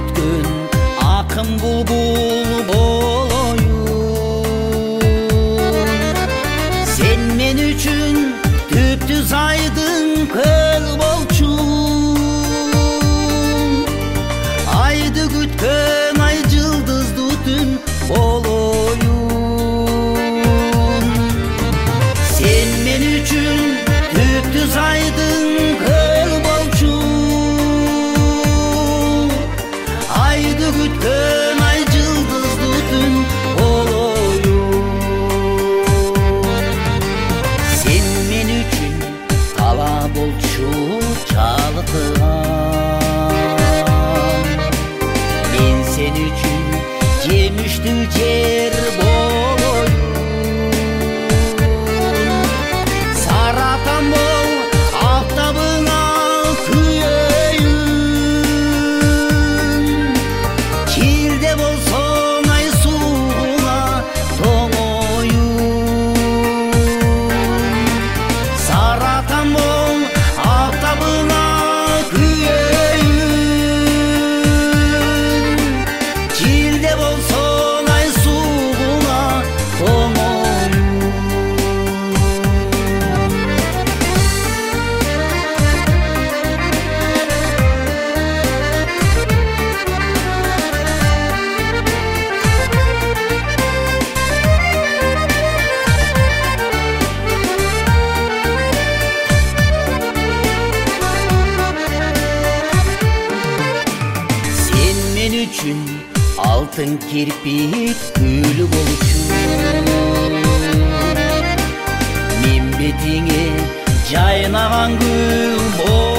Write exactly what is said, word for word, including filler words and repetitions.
күткөн акын булбул болоюн. Сен мен үчүн түптүз айдын көл болчуң, айды күткөн ай жылдызды түн болоюн. Сен мен үчүн түптүз айдын көл болчуң, айды күткөн ай жылдызды түн болоюн. Сен мен үчүн тала болчу чалкыган, мен сен үчүн жемиштүү жер болоюн. Саратам бол аптабыңа күйөйүн, кирде болсоң ай сууна тоңоюн. Саратам бол аптабыңа күйөйүн, кирде болсоң ай сууна тоңоюн. Сен мен үчүн алтын кирпик гүл болчуң, мен бетиңе жайнаган гүл